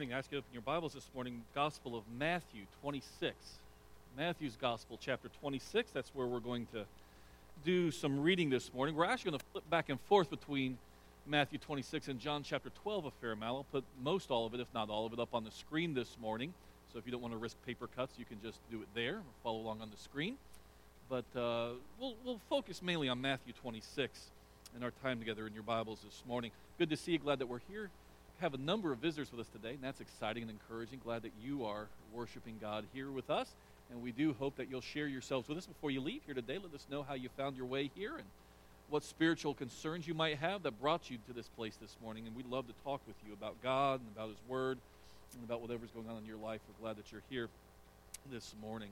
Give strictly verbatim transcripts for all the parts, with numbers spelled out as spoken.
morning. I ask you to open your Bibles this morning, Gospel of Matthew twenty-six. Matthew's Gospel, chapter twenty-six. That's where we're going to do some reading this morning. We're actually going to flip back and forth between Matthew twenty-six and John chapter twelve a fair amount. I'll put most all of it, if not all of it, up on the screen this morning. So if you don't want to risk paper cuts, you can just do it there or follow along on the screen. But uh, we'll, we'll focus mainly on Matthew twenty-six in our time together in your Bibles this morning. Good to see you. Glad that we're here. Have a number of visitors with us today, and that's exciting and encouraging. Glad that you are worshiping God here with us, and we do hope that you'll share yourselves with us before you leave here today. Let us know how you found your way here and what spiritual concerns you might have that brought you to this place this morning, and we'd love to talk with you about God and about His Word and about whatever's going on in your life. We're glad that you're here this morning.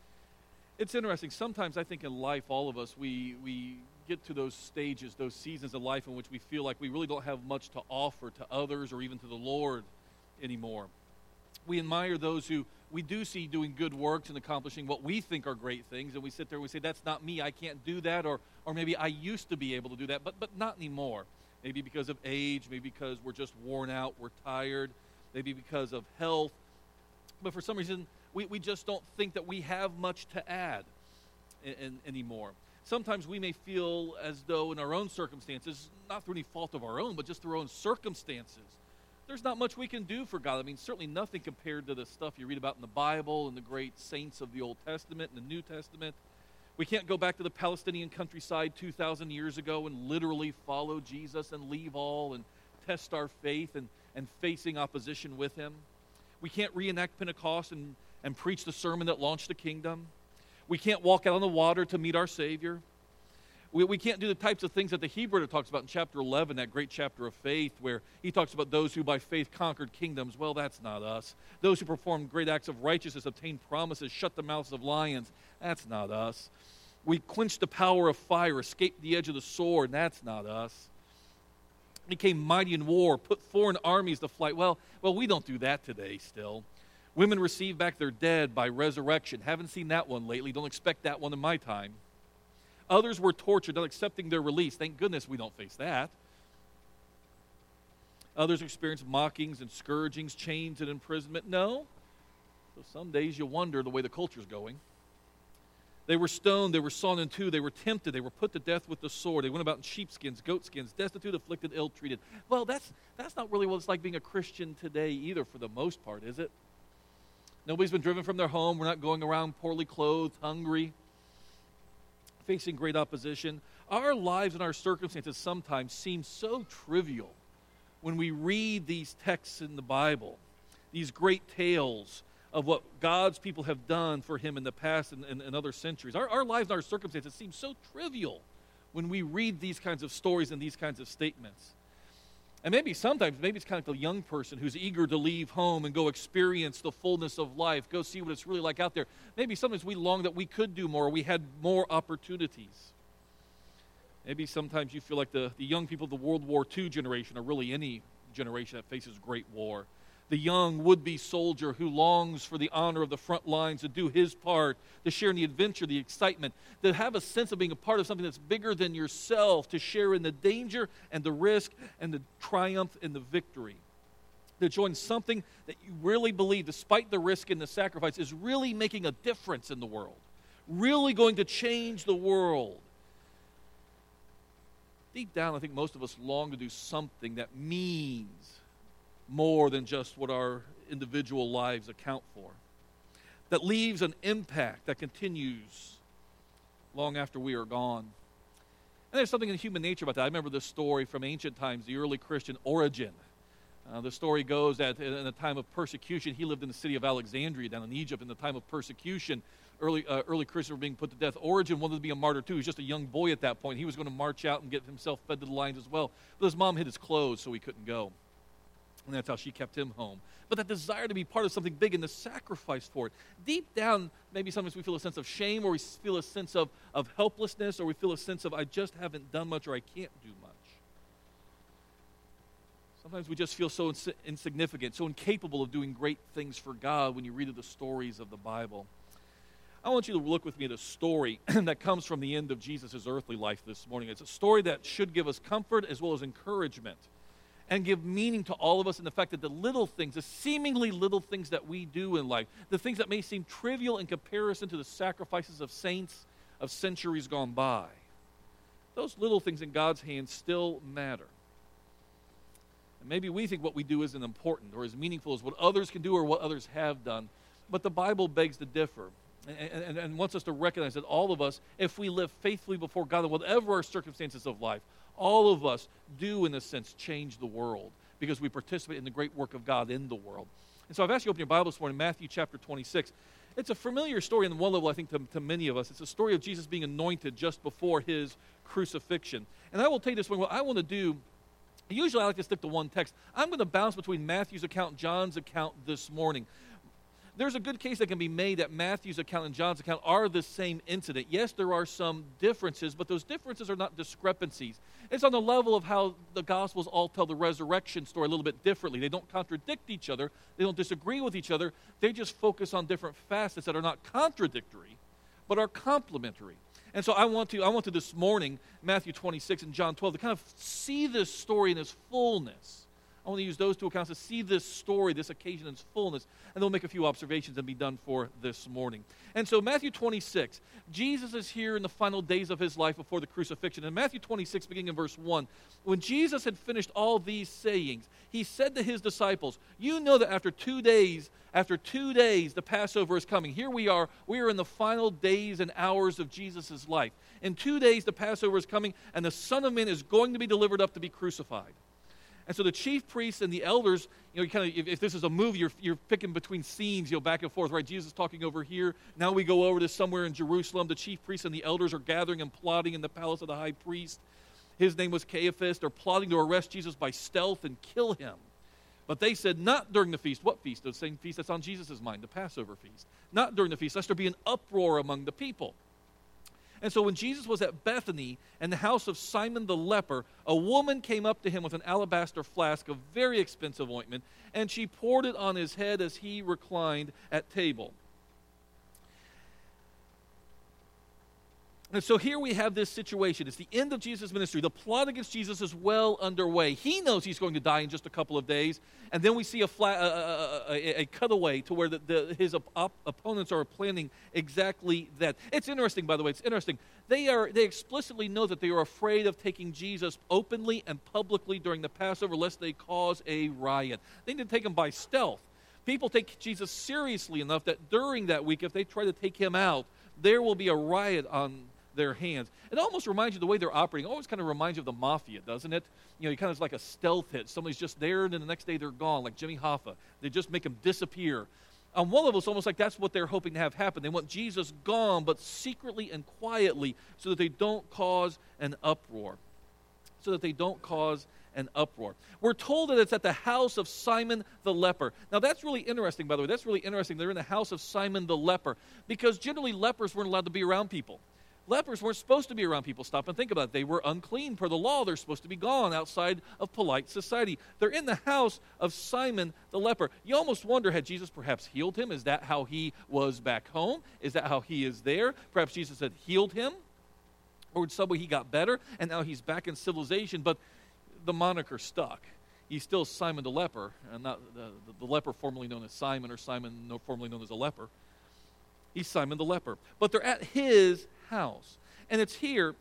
It's interesting. Sometimes I think in life, all of us, we we get to those stages, those seasons of life in which we feel like we really don't have much to offer to others or even to the Lord anymore. We admire those who we do see doing good works and accomplishing what we think are great things, and we sit there and we say, that's not me, I can't do that, or or maybe I used to be able to do that, but but not anymore. Maybe because of age, maybe because we're just worn out, we're tired, maybe because of health. But for some reason, we, we just don't think that we have much to add in, in, anymore. Sometimes we may feel as though in our own circumstances, not through any fault of our own, but just through our own circumstances, there's not much we can do for God. I mean, certainly nothing compared to the stuff you read about in the Bible and the great saints of the Old Testament and the New Testament. We can't go back to the Palestinian countryside two thousand years ago and literally follow Jesus and leave all and test our faith and, and facing opposition with Him. We can't reenact Pentecost and, and preach the sermon that launched the kingdom. We can't walk out on the water to meet our Savior. We, we can't do the types of things that the Hebrew talks about in chapter eleven, that great chapter of faith, where he talks about those who by faith conquered kingdoms. Well, that's not us. Those who performed great acts of righteousness, obtained promises, shut the mouths of lions. That's not us. We quenched the power of fire, escaped the edge of the sword. That's not us. Became mighty in war, put foreign armies to flight. Well, well, we don't do that today still. Women receive back their dead by resurrection. Haven't seen that one lately. Don't expect that one in my time. Others were tortured, not accepting their release. Thank goodness we don't face that. Others experienced mockings and scourgings, chains and imprisonment. No. So some days you wonder the way the culture's going. They were stoned, they were sawn in two, they were tempted, they were put to death with the sword. They went about in sheepskins, goatskins, destitute, afflicted, ill-treated. Well, that's that's not really what it's like being a Christian today either for the most part, is it? Nobody's been driven from their home. We're not going around poorly clothed, hungry, facing great opposition. Our lives and our circumstances sometimes seem so trivial when we read these texts in the Bible, these great tales of what God's people have done for Him in the past and, and, and other centuries. Our, our lives and our circumstances seem so trivial when we read these kinds of stories and these kinds of statements. And maybe sometimes, maybe it's kind of like a young person who's eager to leave home and go experience the fullness of life, go see what it's really like out there. Maybe sometimes we long that we could do more, we had more opportunities. Maybe sometimes you feel like the, the young people of the World War Two generation, or really any generation that faces great war. The young would-be soldier who longs for the honor of the front lines, to do his part, to share in the adventure, the excitement, to have a sense of being a part of something that's bigger than yourself, to share in the danger and the risk and the triumph and the victory. To join something that you really believe, despite the risk and the sacrifice, is really making a difference in the world, really going to change the world. Deep down, I think most of us long to do something that means more than just what our individual lives account for, that leaves an impact that continues long after we are gone. And there's something in human nature about that. I remember this story from ancient times, the early Christian Origen. Uh, the story goes that in a time of persecution, he lived in the city of Alexandria down in Egypt. In the time of persecution, early uh, early Christians were being put to death. Origen wanted to be a martyr too. He was just a young boy at that point. He was going to march out and get himself fed to the lions as well. But his mom hid his clothes so he couldn't go. And that's how she kept him home. But that desire to be part of something big and the sacrifice for it. Deep down, maybe sometimes we feel a sense of shame, or we feel a sense of, of helplessness, or we feel a sense of I just haven't done much, or I can't do much. Sometimes we just feel so ins- insignificant, so incapable of doing great things for God when you read the stories of the Bible. I want you to look with me at a story that comes from the end of Jesus' earthly life this morning. It's a story that should give us comfort as well as encouragement and give meaning to all of us in the fact that the little things, the seemingly little things that we do in life, the things that may seem trivial in comparison to the sacrifices of saints of centuries gone by, those little things in God's hands still matter. And maybe we think what we do isn't important or as meaningful as what others can do or what others have done, but the Bible begs to differ and, and, and wants us to recognize that all of us, if we live faithfully before God in whatever our circumstances of life, all of us do, in a sense, change the world because we participate in the great work of God in the world. And so I've asked you to open your Bible this morning, Matthew chapter twenty-six. It's a familiar story on one level, I think, to, to many of us. It's a story of Jesus being anointed just before his crucifixion. And I will tell you this morning, what I want to do, usually I like to stick to one text. I'm going to bounce between Matthew's account and John's account this morning. There's a good case that can be made that Matthew's account and John's account are the same incident. Yes, there are some differences, but those differences are not discrepancies. It's on the level of how the Gospels all tell the resurrection story a little bit differently. They don't contradict each other. They don't disagree with each other. They just focus on different facets that are not contradictory, but are complementary. And so I want to, I want to this morning, Matthew twenty-six and John twelve, to kind of see this story in its fullness. I want to use those two accounts to see this story, this occasion in its fullness, and then we'll make a few observations and be done for this morning. And so Matthew twenty-six, Jesus is here in the final days of his life before the crucifixion. In Matthew twenty-six, beginning in verse one, when Jesus had finished all these sayings, he said to his disciples, you know that after two days, after two days, the Passover is coming. Here we are, we are in the final days and hours of Jesus' life. In two days, the Passover is coming, and the Son of Man is going to be delivered up to be crucified. And so the chief priests and the elders, you know, you kind of, if, if this is a movie, you're, you're picking between scenes, you know, back and forth, right? Jesus is talking over here. Now we go over to somewhere in Jerusalem. The chief priests and the elders are gathering and plotting in the palace of the high priest. His name was Caiaphas. They're plotting to arrest Jesus by stealth and kill him. But they said, not during the feast. What feast? The same feast that's on Jesus' mind, the Passover feast. Not during the feast, lest there be an uproar among the people. And so when Jesus was at Bethany in the house of Simon the leper, a woman came up to him with an alabaster flask of very expensive ointment, and she poured it on his head as he reclined at table. And so here we have this situation. It's the end of Jesus' ministry. The plot against Jesus is well underway. He knows he's going to die in just a couple of days. And then we see a, flat, uh, a, a, a cutaway to where the, the, his op- op- opponents are planning exactly that. It's interesting, by the way. It's interesting. They are they explicitly know that they are afraid of taking Jesus openly and publicly during the Passover lest they cause a riot. They need to take him by stealth. People take Jesus seriously enough that during that week, if they try to take him out, there will be a riot on their hands. It almost reminds you of the way they're operating. It always kind of reminds you of the mafia, doesn't it? You know, you kind of like a stealth hit. Somebody's just there, and then the next day they're gone, like Jimmy Hoffa. They just make him disappear. On one level, it's almost like that's what they're hoping to have happen. They want Jesus gone, but secretly and quietly, so that they don't cause an uproar. So that they don't cause an uproar. We're told that it's at the house of Simon the leper. Now that's really interesting, by the way. That's really interesting. They're in the house of Simon the leper, because generally lepers weren't allowed to be around people. Lepers weren't supposed to be around people. Stop and think about it. They were unclean per the law. They're supposed to be gone outside of polite society. They're in the house of Simon the leper. You almost wonder, had Jesus perhaps healed him? Is that how he was back home? Is that how he is there? Perhaps Jesus had healed him, or in some way he got better, and now he's back in civilization, but the moniker stuck. He's still Simon the leper, and not the, the, the leper formerly known as Simon, or Simon no, formerly known as a leper. He's Simon the leper. But they're at his house. And it's here,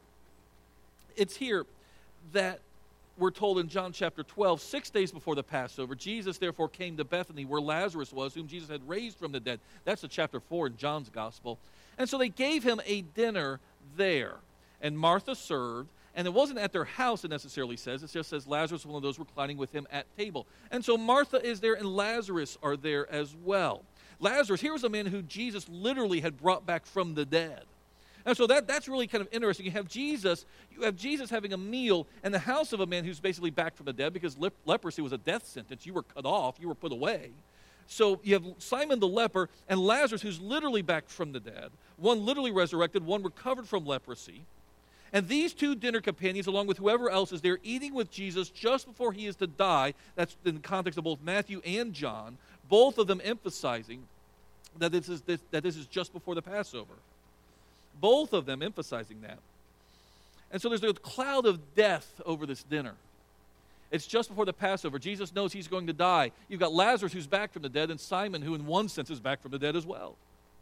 it's here that we're told in John chapter twelve, six days before the Passover, Jesus therefore came to Bethany where Lazarus was, whom Jesus had raised from the dead. That's the chapter four in John's gospel. And so they gave him a dinner there. And Martha served, and it wasn't at their house, it necessarily says. It just says Lazarus was one of those reclining with him at table. And so Martha is there, and Lazarus are there as well. Lazarus, here was a man who Jesus literally had brought back from the dead. And so that, that's really kind of interesting. You have Jesus, you have Jesus having a meal in the house of a man who's basically back from the dead, because lep- leprosy was a death sentence. You were cut off, you were put away. So you have Simon the leper and Lazarus, who's literally back from the dead. One literally resurrected, one recovered from leprosy. And these two dinner companions, along with whoever else is there, eating with Jesus just before he is to die. That's in the context of both Matthew and John, both of them emphasizing that this is, this, that this is just before the Passover. Both of them emphasizing that. And so there's a cloud of death over this dinner. It's just before the Passover. Jesus knows he's going to die. You've got Lazarus who's back from the dead, and Simon who in one sense is back from the dead as well.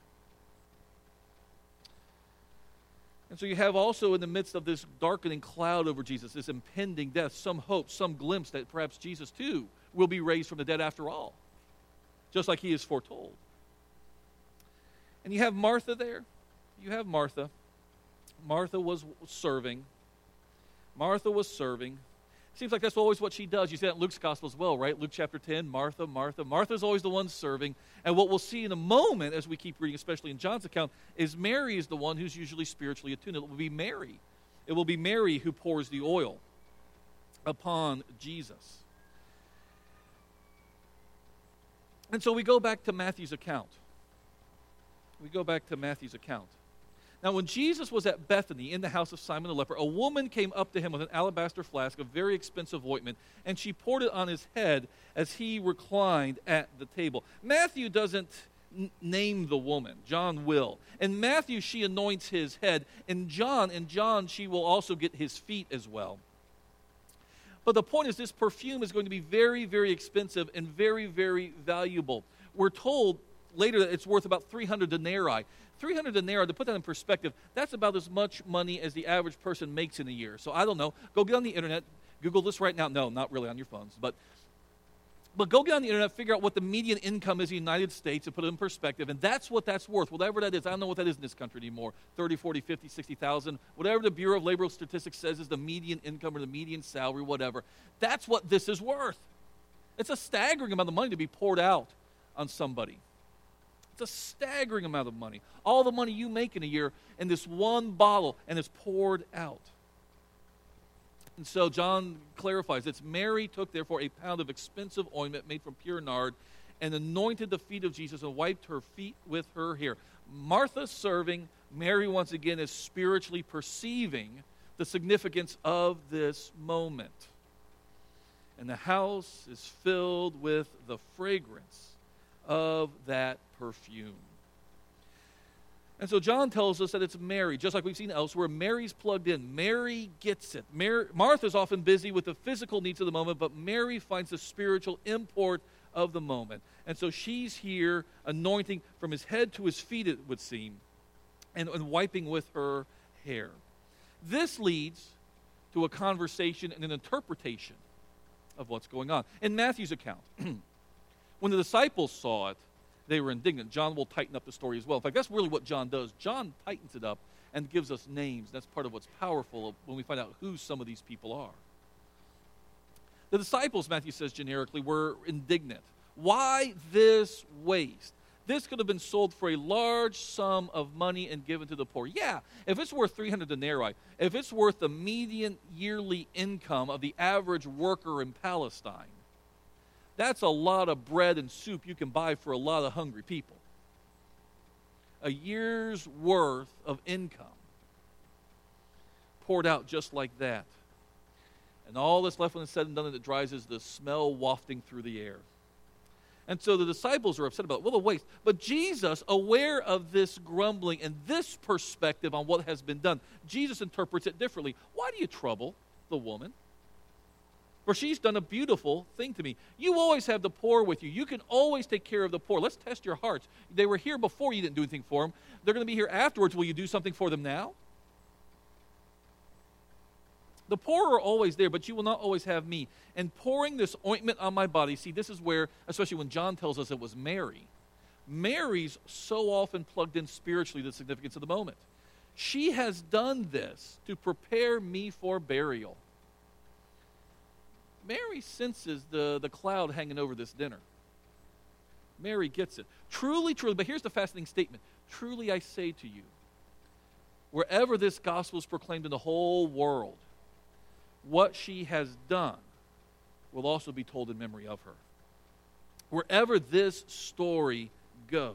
And so you have also in the midst of this darkening cloud over Jesus, this impending death, some hope, some glimpse that perhaps Jesus too will be raised from the dead after all, just like he is foretold. And you have Martha there. You have Martha. Martha was serving. Martha was serving. Seems like that's always what she does. You see that in Luke's gospel as well, right? Luke chapter ten, Martha, Martha. Martha's always the one serving. And what we'll see in a moment as we keep reading, especially in John's account, is Mary is the one who's usually spiritually attuned. It will be Mary. It will be Mary who pours the oil upon Jesus. And so we go back to Matthew's account. We go back to Matthew's account. Now, when Jesus was at Bethany in the house of Simon the leper, a woman came up to him with an alabaster flask of very expensive ointment, and she poured it on his head as he reclined at the table. Matthew doesn't n- name the woman. John will. In Matthew, she anoints his head. In John, in John, she will also get his feet as well. But the point is, this perfume is going to be very, very expensive and very, very valuable. We're told later that it's worth about three hundred denarii. three hundred denarii, to put that in perspective, that's about as much money as the average person makes in a year. So I don't know. Go get on the internet. Google this right now. No, not really on your phones. But, but go get on the internet, figure out what the median income is in the United States and put it in perspective. And that's what that's worth. Whatever that is. I don't know what that is in this country anymore. thirty, forty, fifty, sixty thousand. Whatever the Bureau of Labor Statistics says is the median income or the median salary, whatever. That's what this is worth. It's a staggering amount of money to be poured out on somebody. It's a staggering amount of money. All the money you make in a year in this one bottle, and it's poured out. And so John clarifies, it's Mary took therefore a pound of expensive ointment made from pure nard and anointed the feet of Jesus and wiped her feet with her hair. Martha serving, Mary once again is spiritually perceiving the significance of this moment. And the house is filled with the fragrance of that perfume. And so John tells us that it's Mary, just like we've seen elsewhere. Mary's plugged in. Mary gets it. Mary, Martha's often busy with the physical needs of the moment, but Mary finds the spiritual import of the moment. And so she's here anointing from his head to his feet, it would seem, and, and wiping with her hair. This leads to a conversation and an interpretation of what's going on. In Matthew's account, when the disciples saw it, they were indignant. John will tighten up the story as well. In fact, that's really what John does. John tightens it up and gives us names. That's part of what's powerful when we find out who some of these people are. The disciples, Matthew says generically, were indignant. Why this waste? This could have been sold for a large sum of money and given to the poor. Yeah, if it's worth three hundred denarii, if it's worth the median yearly income of the average worker in Palestine, that's a lot of bread and soup you can buy for a lot of hungry people. A year's worth of income poured out just like that. And all that's left when it's said and done, and it dries, is the smell wafting through the air. And so the disciples are upset about it. Well, the waste. But Jesus, aware of this grumbling and this perspective on what has been done, Jesus interprets it differently. Why do you trouble the woman? For she's done a beautiful thing to me. You always have the poor with you. You can always take care of the poor. Let's test your hearts. They were here before, you didn't do anything for them. They're going to be here afterwards. Will you do something for them now? The poor are always there, but you will not always have me. And pouring this ointment on my body, see, this is where, especially when John tells us it was Mary, Mary's so often plugged in spiritually to the significance of the moment. She has done this to prepare me for burial. Mary senses the, the cloud hanging over this dinner. Mary gets it. Truly, truly, but here's the fascinating statement. Truly I say to you, wherever this gospel is proclaimed in the whole world, what she has done will also be told in memory of her. Wherever this story goes,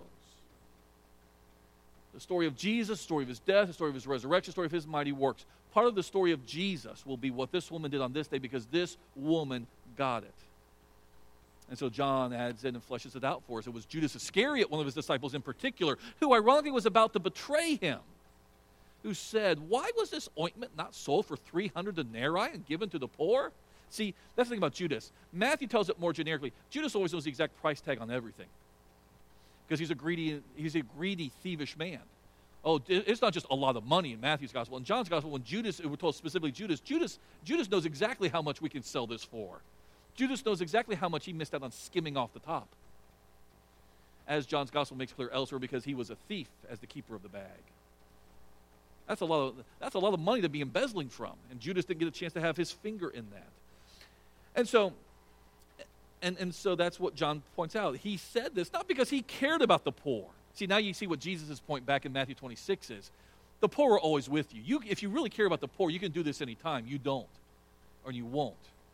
the story of Jesus, the story of his death, the story of his resurrection, the story of his mighty works, part of the story of Jesus will be what this woman did on this day, because this woman got it. And so John adds in and fleshes it out for us. It was Judas Iscariot, one of his disciples in particular, who ironically was about to betray him, who said, why was this ointment not sold for three hundred denarii and given to the poor? See, that's the thing about Judas. Matthew tells it more generically. Judas always knows the exact price tag on everything because he's a greedy, he's a greedy, thievish man. Oh, it's not just a lot of money in Matthew's gospel. In John's gospel, when Judas, we're told specifically Judas, Judas, Judas knows exactly how much we can sell this for. Judas knows exactly how much he missed out on skimming off the top. As John's gospel makes clear elsewhere, because he was a thief as the keeper of the bag. That's a lot of, that's a lot of money to be embezzling from, and Judas didn't get a chance to have his finger in that. And so, and, and so that's what John points out. He said this not because he cared about the poor. See, now you see what Jesus' point back in Matthew twenty-six is. The poor are always with you. you. If you really care about the poor, you can do this anytime. You don't, or you won't.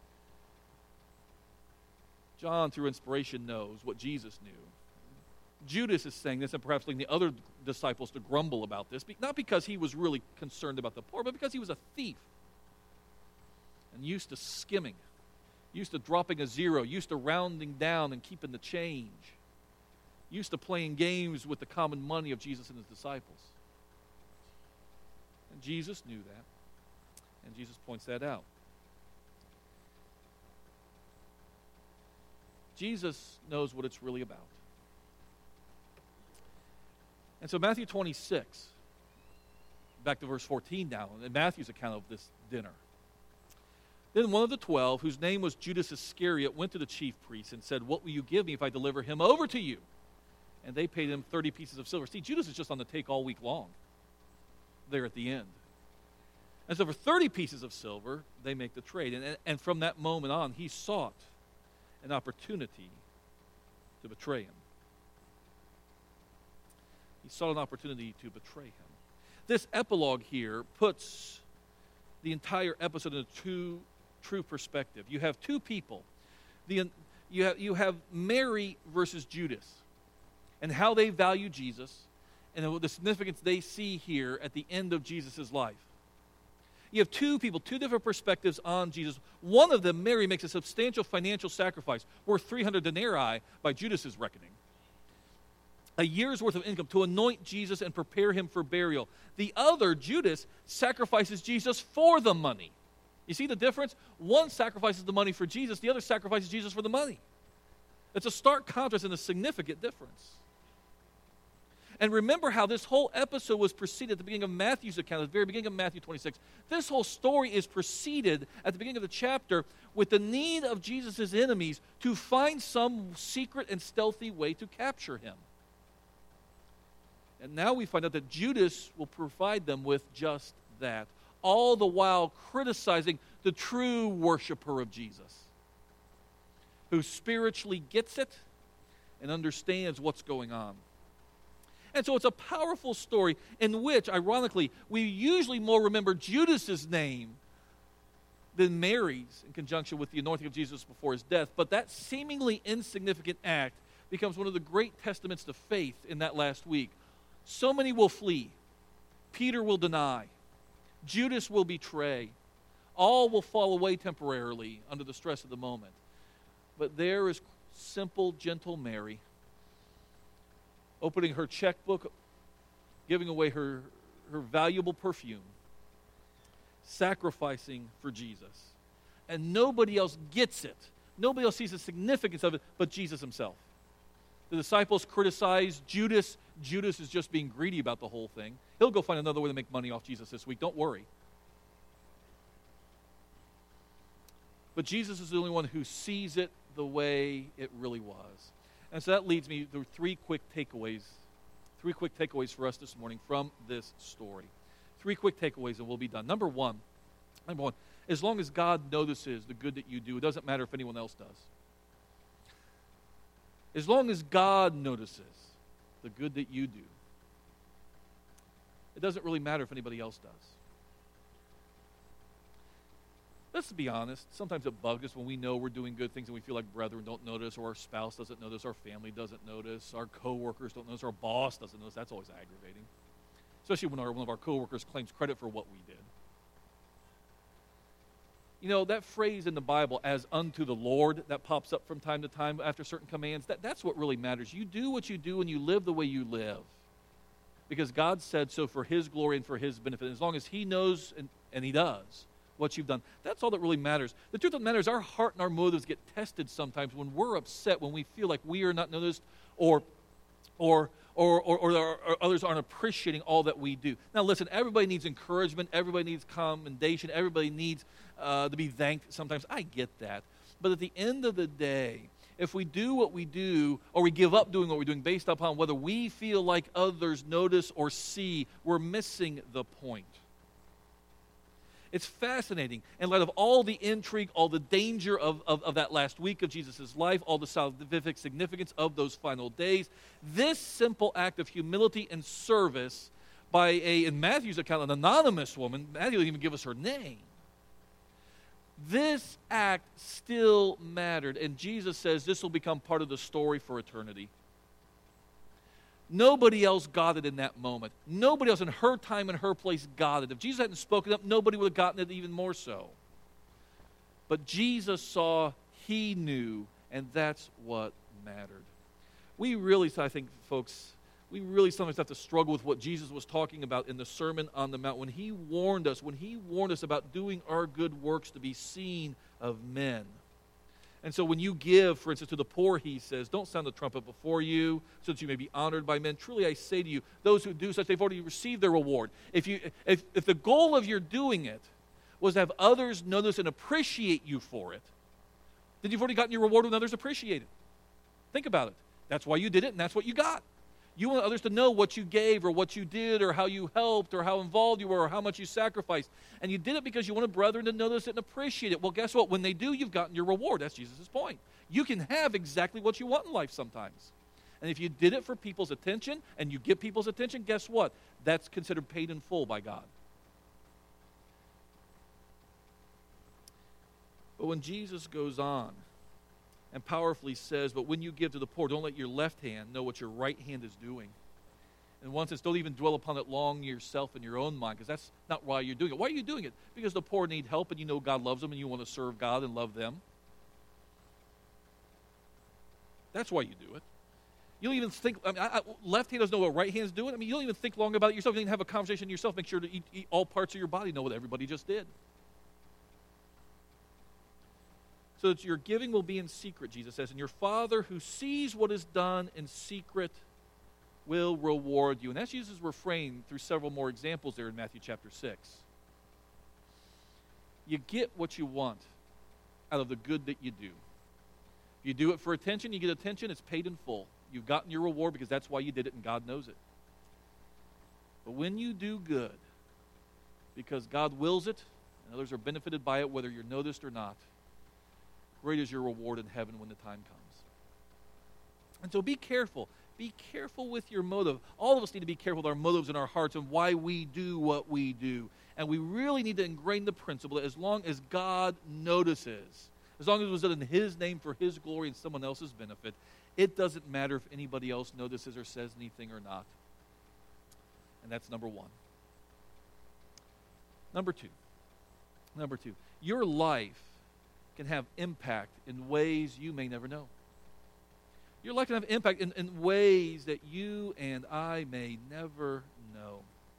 John, through inspiration, knows what Jesus knew. Judas is saying this, and perhaps leading the other disciples to grumble about this, not because he was really concerned about the poor, but because he was a thief and used to skimming, used to dropping a zero, used to rounding down and keeping the change, used to playing games with the common money of Jesus and his disciples. And Jesus knew that, and Jesus points that out. Jesus knows what it's really about. And so Matthew twenty-six, back to verse fourteen now, in Matthew's account of this dinner. Then one of the twelve, whose name was Judas Iscariot, went to the chief priests and said, "What will you give me if I deliver him over to you?" And they paid him thirty pieces of silver. See, Judas is just on the take all week long there at the end. And so for thirty pieces of silver, they make the trade. And, and from that moment on, he sought an opportunity to betray him. He sought an opportunity to betray him. This epilogue here puts the entire episode in a true, true perspective. You have two people. The, you, have, you have Mary versus Judas, and how they value Jesus, and the significance they see here at the end of Jesus' life. You have two people, two different perspectives on Jesus. One of them, Mary, makes a substantial financial sacrifice, worth three hundred denarii by Judas' reckoning. A year's worth of income to anoint Jesus and prepare him for burial. The other, Judas, sacrifices Jesus for the money. You see the difference? One sacrifices the money for Jesus, the other sacrifices Jesus for the money. It's a stark contrast and a significant difference. And remember how this whole episode was preceded at the beginning of Matthew's account, at the very beginning of Matthew twenty-six. This whole story is preceded at the beginning of the chapter with the need of Jesus' enemies to find some secret and stealthy way to capture him. And now we find out that Judas will provide them with just that, all the while criticizing the true worshiper of Jesus, who spiritually gets it and understands what's going on. And so it's a powerful story in which, ironically, we usually more remember Judas's name than Mary's in conjunction with the anointing of Jesus before his death. But that seemingly insignificant act becomes one of the great testaments to faith in that last week. So many will flee. Peter will deny. Judas will betray. All will fall away temporarily under the stress of the moment. But there is simple, gentle Mary, opening her checkbook, giving away her, her valuable perfume, sacrificing for Jesus. And nobody else gets it. Nobody else sees the significance of it but Jesus himself. The disciples criticize Judas. Judas is just being greedy about the whole thing. He'll go find another way to make money off Jesus this week. Don't worry. But Jesus is the only one who sees it the way it really was. And so that leads me to three quick takeaways. Three quick takeaways for us this morning from this story. Three quick takeaways and we'll be done. Number one, number one, as long as God notices the good that you do, it doesn't matter if anyone else does. As long as God notices the good that you do, it doesn't really matter if anybody else does. Let's be honest. Sometimes it bugs us when we know we're doing good things and we feel like brethren don't notice, or our spouse doesn't notice, our family doesn't notice, our coworkers don't notice, our boss doesn't notice. That's always aggravating, especially when our, one of our coworkers claims credit for what we did. You know, that phrase in the Bible, "as unto the Lord," that pops up from time to time after certain commands, that, that's what really matters. You do what you do and you live the way you live, because God said so for his glory and for his benefit. As long as he knows, and, and he does, what you've done. That's all that really matters. The truth of the matter is our heart and our motives get tested sometimes when we're upset, when we feel like we are not noticed, or or or or, or, or others aren't appreciating all that we do. Now listen, everybody needs encouragement, everybody needs commendation, everybody needs uh, to be thanked sometimes. I get that. But at the end of the day, if we do what we do, or we give up doing what we're doing based upon whether we feel like others notice or see, we're missing the point. It's fascinating. In light of all the intrigue, all the danger of, of, of that last week of Jesus' life, all the scientific significance of those final days, this simple act of humility and service by a, in Matthew's account, an anonymous woman, Matthew didn't even give us her name. This act still mattered, and Jesus says this will become part of the story for eternity. Nobody else got it in that moment. Nobody else in her time and her place got it. If Jesus hadn't spoken up, nobody would have gotten it even more so. But Jesus saw, he knew, and that's what mattered. We really, I think, folks, we really sometimes have to struggle with what Jesus was talking about in the Sermon on the Mount when he warned us, when he warned us about doing our good works to be seen of men. And so when you give, for instance, to the poor, he says, don't sound the trumpet before you, so that you may be honored by men. Truly I say to you, those who do such, they've already received their reward. If you, if, if the goal of your doing it was to have others notice and appreciate you for it, then you've already gotten your reward when others appreciate it. Think about it. That's why you did it, and that's what you got. You want others to know what you gave or what you did or how you helped or how involved you were or how much you sacrificed. And you did it because you wanted brethren to notice it and appreciate it. Well, guess what? When they do, you've gotten your reward. That's Jesus' point. You can have exactly what you want in life sometimes. And if you did it for people's attention and you get people's attention, guess what? That's considered paid in full by God. But when Jesus goes on and powerfully says, but when you give to the poor, don't let your left hand know what your right hand is doing. And one says, don't even dwell upon it long yourself in your own mind, because that's not why you're doing it. Why are you doing it? Because the poor need help, and you know God loves them, and you want to serve God and love them. That's why you do it. You don't even think, I mean, I, I, left hand doesn't know what right hand's doing. I mean, you don't even think long about it yourself. You don't even have a conversation yourself. Make sure to eat, eat all parts of your body know what everybody just did. So that your giving will be in secret, Jesus says, and your Father who sees what is done in secret will reward you. And that's Jesus' refrain through several more examples there in Matthew chapter six. You get what you want out of the good that you do. If you do it for attention, you get attention, it's paid in full. You've gotten your reward because that's why you did it, and God knows it. But when you do good, because God wills it, and others are benefited by it, whether you're noticed or not, great is your reward in heaven when the time comes. And so be careful. Be careful with your motive. All of us need to be careful with our motives in our hearts and why we do what we do. And we really need to ingrain the principle that as long as God notices, as long as it was done in His name for His glory and someone else's benefit, it doesn't matter if anybody else notices or says anything or not. And that's number one. Number two. Number two. Your life can have impact in ways you may never know. Your life can have impact in, in ways that you and I may never know.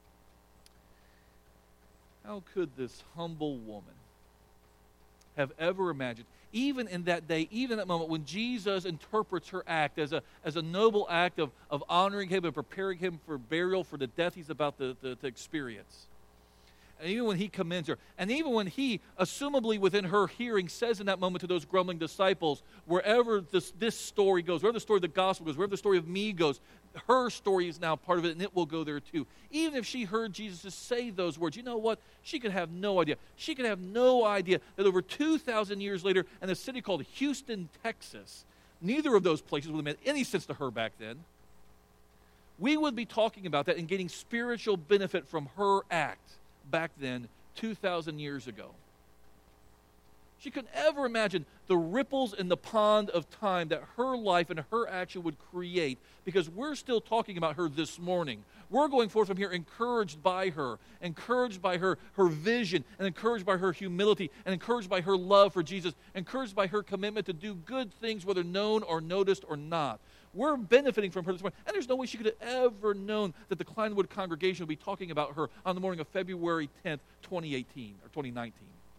How could this humble woman have ever imagined, even in that day, even in that moment when Jesus interprets her act as a, as a noble act of, of honoring him and preparing him for burial for the death he's about to, to, to experience. And even when he commends her, and even when he, assumably within her hearing, says in that moment to those grumbling disciples, wherever this, this story goes, wherever the story of the gospel goes, wherever the story of me goes, her story is now part of it, and it will go there too. Even if she heard Jesus say those words, you know what? She could have no idea. She could have no idea that over two thousand years later, in a city called Houston, Texas, neither of those places would have made any sense to her back then. We would be talking about that and getting spiritual benefit from her act back then, two thousand years ago. She couldn't ever imagine the ripples in the pond of time that her life and her action would create, because we're still talking about her this morning. We're going forth from here encouraged by her, encouraged by her, her vision, and encouraged by her humility, and encouraged by her love for Jesus, encouraged by her commitment to do good things, whether known or noticed or not. We're benefiting from her this morning. And there's no way she could have ever known that the Kleinwood congregation would be talking about her on the morning of February tenth, twenty eighteen, or twenty nineteen.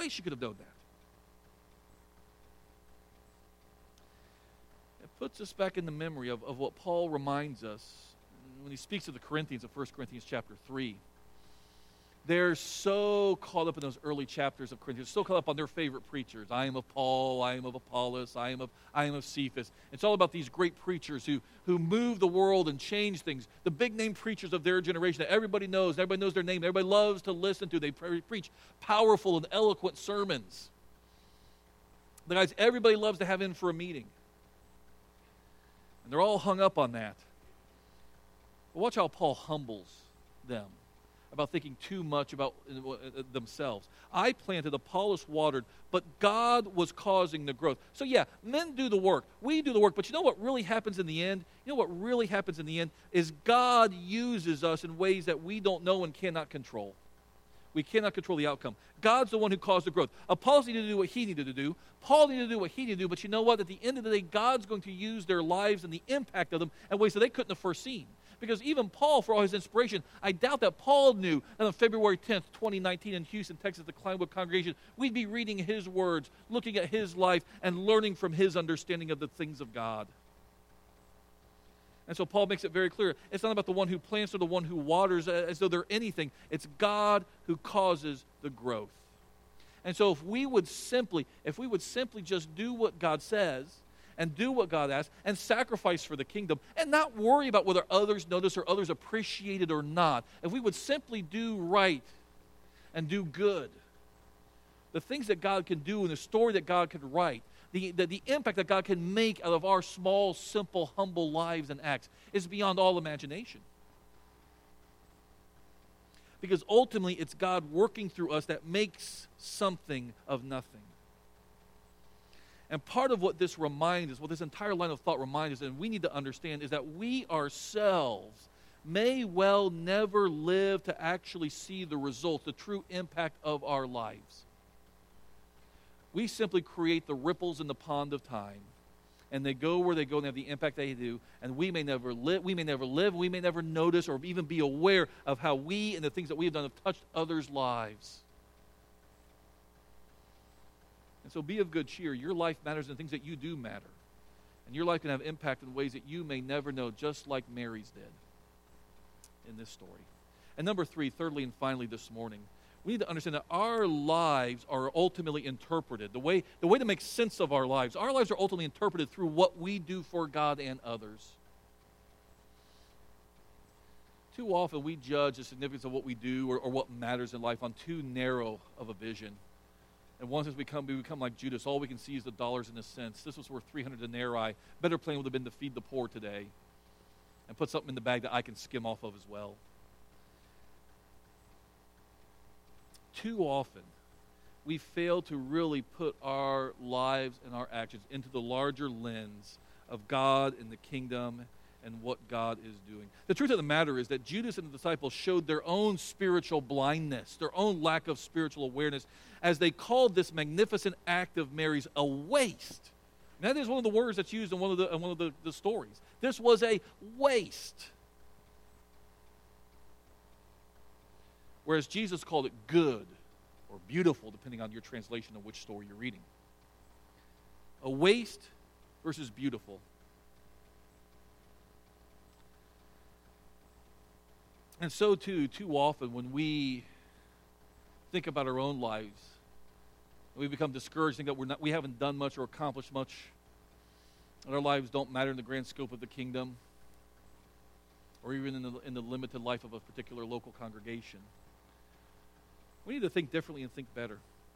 way she could have known that. It puts us back in the memory of, of what Paul reminds us when he speaks to the Corinthians in First Corinthians chapter three. They're so caught up in those early chapters of Corinthians, so caught up on their favorite preachers. I am of Paul, I am of Apollos, I am of I am of Cephas. It's all about these great preachers who, who move the world and change things. The big name preachers of their generation that everybody knows, everybody knows their name, everybody loves to listen to. They pre- preach powerful and eloquent sermons. The guys everybody loves to have in for a meeting. And they're all hung up on that. But watch how Paul humbles them about thinking too much about themselves. I planted, Apollos watered, but God was causing the growth. So yeah, men do the work. We do the work, but you know what really happens in the end? You know what really happens in the end is God uses us in ways that we don't know and cannot control. We cannot control the outcome. God's the one who caused the growth. Apollos needed to do what he needed to do. Paul needed to do what he needed to do, but you know what? At the end of the day, God's going to use their lives and the impact of them in ways that they couldn't have foreseen. Because even Paul, for all his inspiration, I doubt that Paul knew that on February tenth, twenty nineteen in Houston, Texas, the Kleinwood congregation, we'd be reading his words, looking at his life, and learning from his understanding of the things of God. And so Paul makes it very clear. It's not about the one who plants or the one who waters as though they're anything. It's God who causes the growth. And so if we would simply, if we would simply just do what God says, and do what God asks, and sacrifice for the kingdom, and not worry about whether others notice or others appreciate it or not. If we would simply do right and do good, the things that God can do and the story that God can write, the, the, the impact that God can make out of our small, simple, humble lives and acts is beyond all imagination. Because ultimately, it's God working through us that makes something of nothing. And part of what this reminds us, what this entire line of thought reminds us, and we need to understand, is that we ourselves may well never live to actually see the results, the true impact of our lives. We simply create the ripples in the pond of time, and they go where they go and they have the impact they do, and we may never live, we may never live, we may never notice or even be aware of how we and the things that we have done have touched others' lives. And so be of good cheer. Your life matters and the things that you do matter. And your life can have impact in ways that you may never know, just like Mary's did in this story. And number three, thirdly and finally this morning, we need to understand that our lives are ultimately interpreted. The way, the way to make sense of our lives, our lives are ultimately interpreted through what we do for God and others. Too often we judge the significance of what we do or, or what matters in life on too narrow of a vision. And once we become, we become like Judas, all we can see is the dollars and the cents. This was worth three hundred denarii. Better plan would have been to feed the poor today and put something in the bag that I can skim off of as well. Too often, we fail to really put our lives and our actions into the larger lens of God and the kingdom and what God is doing. The truth of the matter is that Judas and the disciples showed their own spiritual blindness, their own lack of spiritual awareness, as they called this magnificent act of Mary's a waste. And that is one of the words that's used in one of the, in one of the, the stories. This was a waste. Whereas Jesus called it good or beautiful, depending on your translation of which story you're reading. A waste versus beautiful. And so too, too often when we think about our own lives, we become discouraged, think that we're not, we haven't done much or accomplished much, and our lives don't matter in the grand scope of the kingdom, or even in the, in the limited life of a particular local congregation. We need to think differently and think better.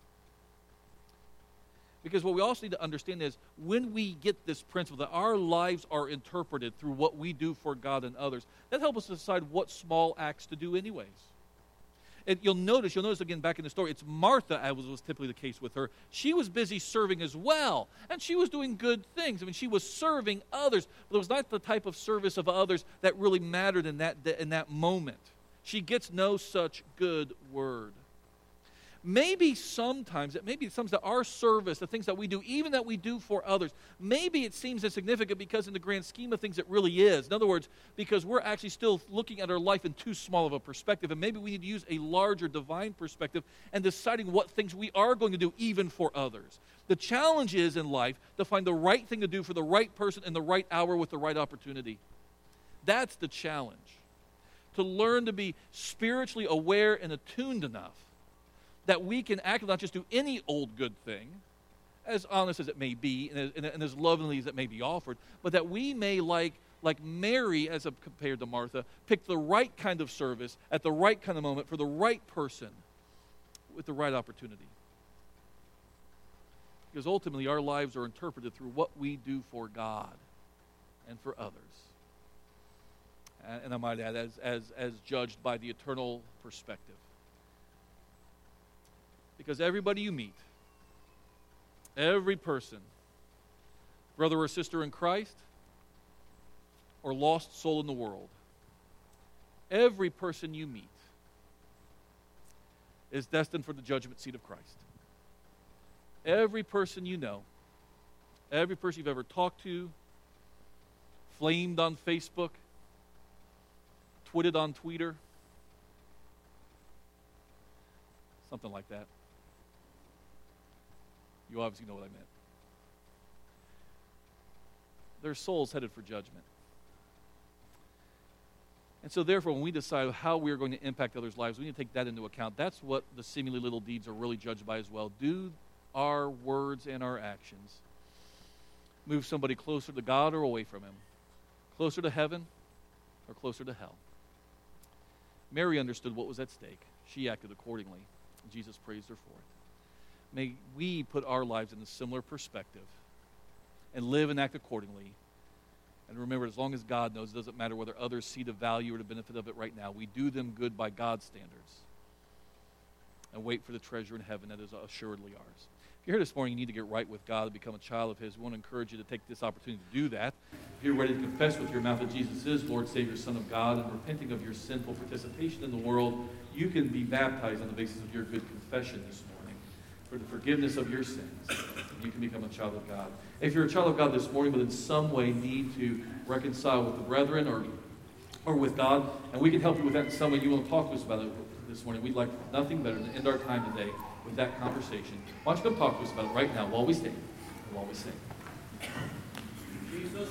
Because what we also need to understand is when we get this principle that our lives are interpreted through what we do for God and others, that helps us decide what small acts to do anyways. And you'll notice, you'll notice again back in the story, it's Martha, as was typically the case with her. She was busy serving as well, and she was doing good things. I mean, she was serving others, but it was not the type of service of others that really mattered in that, in that moment. She gets no such good word. maybe sometimes, that maybe sometimes that our service, the things that we do, even that we do for others, maybe it seems insignificant because in the grand scheme of things it really is. In other words, because we're actually still looking at our life in too small of a perspective, and maybe we need to use a larger divine perspective and deciding what things we are going to do even for others. The challenge is in life to find the right thing to do for the right person in the right hour with the right opportunity. That's the challenge. To learn to be spiritually aware and attuned enough that we can actually not just do any old good thing, as honest as it may be, and as, and as lovingly as it may be offered, but that we may, like, like Mary, as a, compared to Martha, pick the right kind of service at the right kind of moment for the right person with the right opportunity. Because ultimately our lives are interpreted through what we do for God and for others. And, and I might add, as, as, as judged by the eternal perspective. Because everybody you meet, every person, brother or sister in Christ, or lost soul in the world, every person you meet is destined for the judgment seat of Christ. Every person you know, every person you've ever talked to, flamed on Facebook, twitted on Twitter, something like that. You obviously know what I meant. Their souls headed for judgment. And so therefore, when we decide how we are going to impact others' lives, we need to take that into account. That's what the seemingly little deeds are really judged by as well. Do our words and our actions move somebody closer to God or away from Him? Closer to heaven or closer to hell? Mary understood what was at stake. She acted accordingly. And Jesus praised her for it. May we put our lives in a similar perspective and live and act accordingly. And remember, as long as God knows, it doesn't matter whether others see the value or the benefit of it right now. We do them good by God's standards and wait for the treasure in heaven that is assuredly ours. If you're here this morning, you need to get right with God and become a child of His. We want to encourage you to take this opportunity to do that. If you're ready to confess with your mouth that Jesus is Lord, Savior, Son of God, and repenting of your sinful participation in the world, you can be baptized on the basis of your good confession this morning for the forgiveness of your sins. You can become a child of God. If you're a child of God this morning but in some way need to reconcile with the brethren or, or with God, and we can help you with that in some way, you want to talk to us about it this morning, we'd like nothing better than to end our time today with that conversation. Why don't you come talk to us about it right now while we stand and while we sing. Jesus.